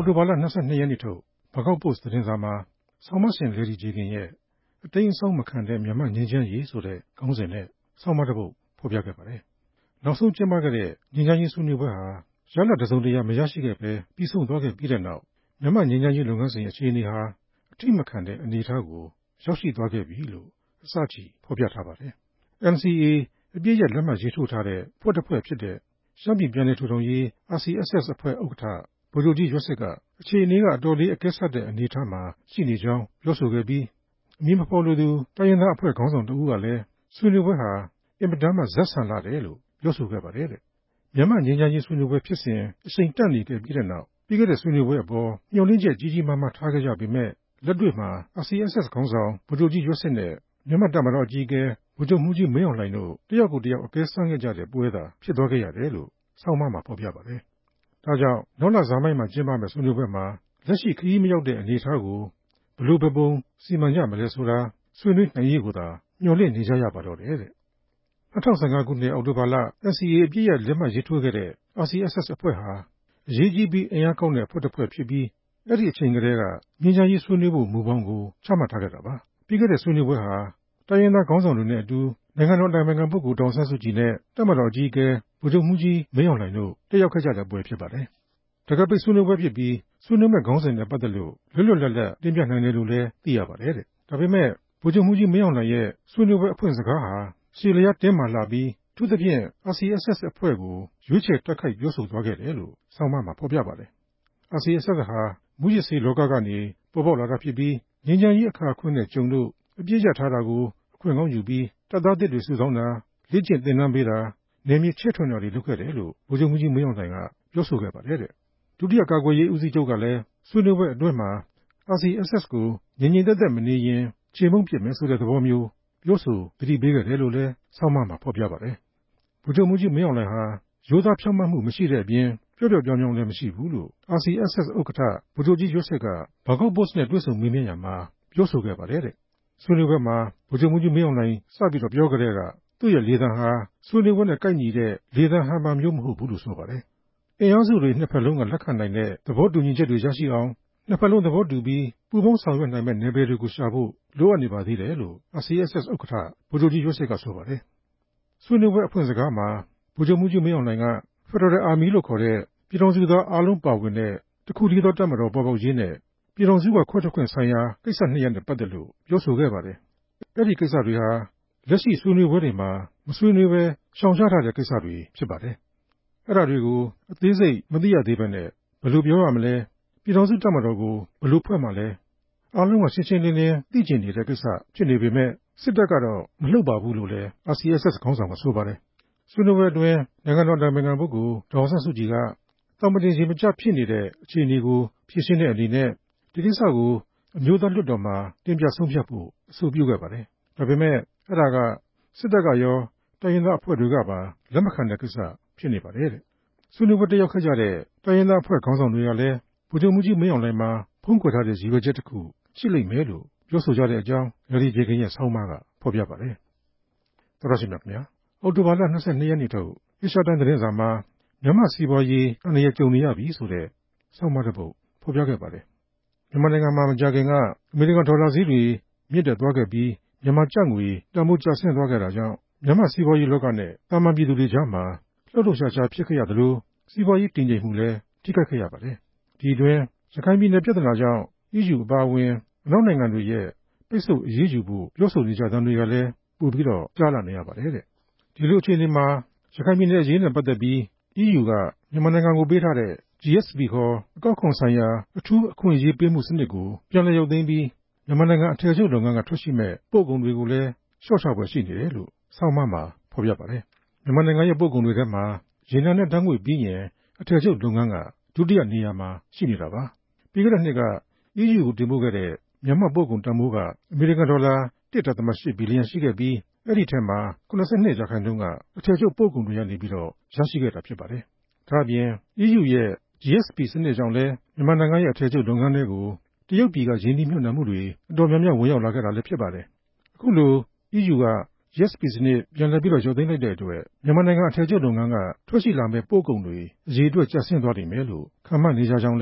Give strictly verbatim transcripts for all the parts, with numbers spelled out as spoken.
တိုဘာလ၂၂ရက်နေ့ထုတ်ဘကောက်ပို့စ်သတင်းစာမှာဆောင်းမရှင်လေဒီဂျေကင်ရဲ့အတိမ်အဆောင်းမခံတဲ့မြန်မာငြိမ်းချမ်းရေးဆိုတဲ့ခေါင်းစဉ်နဲ့ဆောင်းပါးတစ်ပုဒ်ဖော်ပြခဲ့ပါတယ်။နောက်ဆုံးကျင်းပခဲ့တဲ့ငြိမ်းချမ်းရေးဆွေးနွေးပွဲဟာရလဒ်တစ်စုံတစ်ရာမရရှိခဲ့ပဲပြီးဆုံးသွားခဲ့ပြီးတဲ့နောက်မြန်မာငြိမ်းချမ်းရေးလုပ်ငန်းစဉ်အခြေအနေဟာအထိမခံတဲ့အနေအထားကိုရောက်ရှိသွားခဲ့ပြီလို့အစချီဖော်ပြထားပါတယ်။ အန် စီ အေ အပြည့်ရဲ့လက်မှတ်ရေးထိုးထားတဲ့ဖွဲ့တစ်ဖွဲ့ဖြစ်တဲ့ရှမ်းပြည်ပြန်လည်ထူထောင်ရေး အာစီ အက်စ် အက်စ် အဖွဲ့ဥက္ကဋ္ဌဗိုလ်ချုပ်ကြီးရွက်ဆစ်ကအခြေအနေကအတော်လေးအကဲဆတ်တဲ့အနေအထားမှာရှိနေကြောင်းပြောဆိုခဲ့ပြီးအမည်မဖော်လိုသူတိုင်းရင်းသားအဖွဲ့ခေါင်းဆောင်တစ်ဦးကလည်းဆွေးနွေးပွဲဟာအင်မတန်မှဇက်ဆန်လာတယ်လို့ပြောဆိုခဲ့ပါတယ်တဲ့။မြန်မာငြိမ်းချမ်းရေးဆွေးနွေးပွဲဖြစ်စဉ်အချိန်တန့်နေခဲ့ပြီးတဲ့နောက်ပြီးခဲ့တဲ့ဆွေးနွေးပွဲအပေါ်မျှော်လင့်ချက်ကြီးကြီးမားမားထားခဲ့ကြပေမဲ့လက်တွေ့မှာ အာစီ အက်စ် အက်စ် ခေါင်းဆောင်ဗိုလ်ချုပ်ကြီးရွက်ဆစ်နဲ့မြန်မာတပ်မတော်အကြီးအကဲဗိုလ်ချုပ်မှူးကြီးမင်းအောင်လှိုင်တို့တယောက်ကိုတယောက်အကဲစမ်းခဲ့ကြတဲ့ပွဲသာဖြစ်သွားခဲ့ရတယ်လို့ဆောင်းပါးမှာဖော်ပြပါတယ်။ဒါကြောင့်နောက်လဆန်းပိုင်းမှာကျင်းပမယ့်ဆွေးနွေးပွဲမှာလက်ရှိခရီးမရောက်တဲ့အနေအထားကိုဘယ်လိုဘယ်ပုံစီမံကြမလဲဆိုတာဆွေးနွေးနိုင်ရေးကိုသာမျှော်လင့်နေကြရပါတော့တယ်တဲ့။၂၀၁၅ခုနှစ်အောက်တိုဘာလ အန် စီ အေ အပြည့်ရဲ့လက်မှတ်ရေးထိုးခဲ့တဲ့ အာစီ အက်စ် အက်စ် အဖွဲ့ဟာအရေးကြီးပြီးအင်အားကောင်းတဲ့အဖွဲ့တစ်ဖွဲ့ဖြစ်ပြီးအဲ့ဒီအချိန်ကတည်းကငြိမ်းချမ်းရေးဆွေးနွေးဖို့မူပေါင်းကိုချမှတ်ထားခဲ့တာပါ။ပြီးခဲ့တဲ့ဆွေးနွေးပွဲဟာတိုင်းရင်းသားခေါင်းဆောင်တွေနဲ့အတူနိုင်ငံတော်အတိုင်ပင်ခံပုဂ္ဂိုလ်ဒေါ်အောင်ဆန်းစုကြည်နဲ့တပ်မတော်အကြီးအကဲဗိုလ်ချုပ်မှူးကြီးမင်းအောင်လှိုင်တို့တက်ရောက်ခဲ့ကြတဲ့ပွဲဖြစ်ပါတယ်။တကယ်ပိတ်ဆွေးနွေးပွဲဖြစ်ပြီးဆွေးနွေးမဲ့ခေါင်းစဉ်နဲ့ပတ်သက်လို့လွတ်လွတ်လပ်လပ်တင်ပြနိုင်တယ်လို့လည်းသိရပါတယ်တဲ့။ဒါပေမဲ့ဗိုလ်ချုပ်မှူးကြီးမင်းအောင်လှိုင်ရဲ့ဆွေးနွေးပွဲအဖွင့်စကားဟာရှည်လျားတင်းမာလှပြီးအထူးသဖြင့် အာစီ အက်စ် အက်စ် အဖွဲ့ကိုရွေးချယ်တိုက်ခိုက်ပြောဆိုသွားခဲ့တယ်လို့ဆောင်းပါးမှာဖော်ပြပါတယ်။ အာစီ အက်စ် အက်စ် ဟာမူးယစ်ဆေးလောကကနေပေါ်ပေါက်လာတာဖြစ်ပြီးငြိမ်းချမ်းရေးအခါအခွင့်နဲ့ကြုံလို့အပြစ်ရထားတာကိုအခွင့်ကောင်းယူပြီးတပ်သားသစ်တွေစုဆောင်းတာလေ့ကျင့်သင်တန်းပေးတာနယ်မြေချဲ့ထွင်တာတွေလုပ်ခဲ့တယ်လို့ဗိုလ်ချုပ်မှူးကြီးမင်းအောင်လှိုင်ကပြောဆိုခဲ့ပါတယ်တဲ့။ဒုတိယကာကွယ်ရေးဦးစီးချုပ်ကလည်းဆွေးနွေးပွဲအတွင်းမှာ အာစီ အက်စ် အက်စ် ကိုငြိမ်ငြိမ်သက်သက်မနေရင်ချေမှုန်းပစ်မယ်ဆိုတဲ့သဘောမျိုးပြောဆိုသတိပေးခဲ့တယ်လို့လည်းဆောင်းပါးမှာဖော်ပြပါတယ်။ဗိုလ်ချုပ်မှူးကြီးမင်းအောင်လှိုင်ဟာရိုးသားဖြောင့်မတ်မှုမရှိတဲ့အပြင်ပျော့ပျော့ပြောင်းပြောင်းလည်းမရှိဘူးလို့ အာစီ အက်စ် အက်စ် ဥက္ကဋ္ဌဗိုလ်ချုပ်ကြီးရွက်ဆစ်ကဘကောက်ပို့စ်နဲ့တွေ့ဆုံမေးမြန်းရာမှာပြောဆိုခဲ့ပါတယ်တဲ့။ဆွေးနွေးပွဲမှာဗိုလ်ချုပ်မှူးကြီးမင်းအောင်လှိုင်စပြီးတော့ပြောကြတဲ့ကသူ့ရဲ့လေသံဟာဆွေးနွေးပွဲနဲ့ကိုက်ညီတဲ့လေသံဟန်ပါမျိုးမဟုတ်ဘူးလို့ဆိုပါတယ်။အင်အားစုတွေနှစ်ဖက်လုံးကလက်ခံနိုင်တဲ့သဘောတူညီချက်တွေရရှိအောင်နှစ်ဖက်လုံးသဘောတူပြီးပူးပေါင်းဆောင်ရွက်နိုင်မဲ့နယ်ပယ်တွေကိုရှာဖို့လိုအပ်နေပါသေးတယ်လို့ အာစီ အက်စ် အက်စ် ဥက္ကဋ္ဌဗိုလ်ချုပ်ကြီးရွက်ဆစ်ကဆိုပါတယ်။ဆွေးနွေးပွဲအဖွင့်စကားမှာဗိုလ်ချုပ်မှူးကြီးမင်းအောင်လှိုင်က Federal Army လို့ခေါ်တဲ့ပြည်ထောင်စုသားအားလုံးပါဝင်တဲ့တစ်ခုတည်းသောတပ်မတော်ပေါ်ပေါက်ရေးနဲ့ပြည်ထောင်စုကခွဲထွက်ခွင့်ဆိုင်ရာကိစ္စနှစ်ရပ်နဲ့ပတ်သက်လို့ပြောဆိုခဲ့ပါတယ်။အဲ့ဒီကိစ္စတွေဟာလက်ရှိဆွေးနွေးပွဲတွေမှာမဆွေးနွေးပဲရှောင်ရှားထားတဲ့ကိစ္စတွေဖြစ်ပါတယ်။အဲ့ဒါတွေကိုအသေးစိတ်မသိရသေးဘဲနဲ့ဘယ်လိုပြောရမလဲပြည်ထောင်စုတပ်မတော်ကိုဘယ်လိုဖွဲ့မှလဲအားလုံးကရှင်းရှင်းလင်းလင်းသိကျင်နေတဲ့ကိစ္စဖြစ်နေပေမဲ့စစ်တပ်ကတော့မလှုပ်ပါဘူးလို့လည်း အာစီ အက်စ် အက်စ် ခေါင်းဆောင်ကဆိုပါတယ်။ဆွေးနွေးပွဲအတွင်းနိုင်ငံတော်အတိုင်ပင်ခံပုဂ္ဂိုလ်ဒေါ်အောင်ဆန်းစုကြည်ကတောင်ပတင်ရေမကျဖြစ်နေတဲ့အခြေအနေကိုဖြေရှင်းတဲ့အနေနဲ့ဒီကိစ္စကိုအမျိုးသားလွှတ်တော်မှာတင်ပြဆုံးဖြတ်ဖို့အဆိုပြုခဲ့ပါတယ်။ဒါပေမဲ့အဲ့ဒါကစစ်တပ်ကရောတိုင်းရင်းသားအဖွဲ့တွေကပါလက်မခံတဲ့ကိစ္စဖြစ်နေပါတယ်တဲ့။ဆွေးနွေးပွဲတက်ရောက်ခဲ့ကြတဲ့တိုင်းရင်းသားအဖွဲ့ခေါင်းဆောင်တွေကလည်းဗိုလ်ချုပ်မှူးကြီးမင်းအောင်လှိုင်မှာဖုံးကွယ်ထားတဲ့ရည်ရွယ်ချက်တစ်ခုရှိလိမ့်မယ်လို့ပြောဆိုကြတဲ့အကြောင်းလေဒီဂျေကင်ရဲ့ဆောင်းပါးကဖော်ပြပါတယ်။သောရရှိမြတ်ခင်ဗျာအောက်တိုဘာလ၂၂ရက်နေ့ထုတ်အေရှာတိုင်းသတင်းစာမှာမြန်မာစီးပွားရေးအန္တရာယ်ကြုံနေရပြီဆိုတဲ့ဆောင်းပါးတစ်ပုဒ်ဖော်ပြခဲ့ပါတယ်။မြန်မာနိုင်ငံမှာမကြာခင်ကအမေရိကန်ဒေါ်လာဈေးတွေမြင့်တက်သွားခဲ့ပြီးမြန်မာကျပ်ငွေတန်ဖိုးကျဆင်းသွားခဲ့တာကြောင့်မြန်မာစီးပွားရေးလောကနဲ့တာမန်ပြည်သူတွေကြားမှာလှုပ်လှုပ်ရှားရှားဖြစ်ခဲ့ရသလိုစီးပွားရေးတည်ငြိမ်မှုလည်းထိခိုက်ခဲ့ရပါတယ်။ဒီအတွင်းရခိုင်ပြည်နယ်ပြဿနာကြောင့် အီးယူ အပါအဝင်အနောက်နိုင်ငံတွေရဲ့ပိတ်ဆို့အရေးယူဖို့ပြောဆိုနေကြတဲ့တွေကလည်းပိုပြီးတော့ကြားလာနေရပါတယ်တဲ့။ဒီလိုအခြေအနေမှာရခိုင်ပြည်နယ်အရေးနဲ့ပတ်သက်ပြီး အီးယူ ကမြန်မာနိုင်ငံကိုပေးထားတဲ့ ဂျီ အက်စ် ပီ ခေါ်အကောက်ခွန်ဆိုင်ရာအထူးအခွင့်အရေးပေးမှုစနစ်ကိုပြန်လည်ရုပ်သိမ်းပြီးမြန်မာနိုင်ငံအထည်ချုပ်လုပ်ငန်းကထွက်ရှိမဲ့ပို့ကုန်တွေကိုလည်းလျှော့ချဖွယ်ရှိနေတယ်လို့ဆောင်းပါးမှာဖော်ပြပါတယ်။မြန်မာနိုင်ငံရဲ့ပို့ကုန်တွေထဲမှာရေနံနဲ့ဓာတ်ငွေ့ပြီးရင်အထည်ချုပ်လုပ်ငန်းကဒုတိယနေရာမှာရှိနေတာပါ။ပြီးခဲ့တဲ့နှစ်က အီးယူ ကိုတင်ပို့ခဲ့တဲ့မြန်မာပို့ကုန်တန်ဖိုးကအမေရိကန်ဒေါ်လာ တစ်ဒသမ ရှစ် ဘီလီယံရှိခဲ့ပြီးအဲ့ဒီထဲမှာ၇၂ရာခိုင်နှုန်းကအထည်ချုပ်ပို့ကုန်တွေကနေပြီးတော့ရရှိခဲ့တာဖြစ်ပါတယ်။ဒါ့အပြင် အီးယူ ရဲ့ ဂျီ အက်စ် ပီ စနစ်ကြောင့်လည်းမြန်မာနိုင်ငံရဲ့အထည်ချုပ်လုပ်ငန်းတွေကိုတရုတ်ပြည်ကရင်းနှီးမြှုပ်နှံမှုတွေအတော်များများဝင်ရောက်လာခဲ့တာလည်းဖြစ်ပါတယ်။အခုလို အီးယူ က ဂျီ အက်စ် ပီ စနစ်ပြန်လည်ပြီးတော့ရုပ်သိမ်းလိုက်တဲ့အတွက်မြန်မာနိုင်ငံအထည်ချုပ်လုပ်ငန်းကထွက်ရှိလာမဲ့ပို့ကုန်တွေအရေအတွက်ကျဆင်းသွားနိုင်မယ်လို့ခန့်မှန်းနေကြကြောင်းလည်း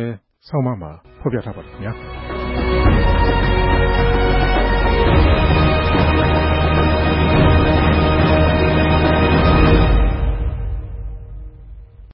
ဆောင်းပါးမှာဖော်ပြထားပါတယ်ခင်ဗျာ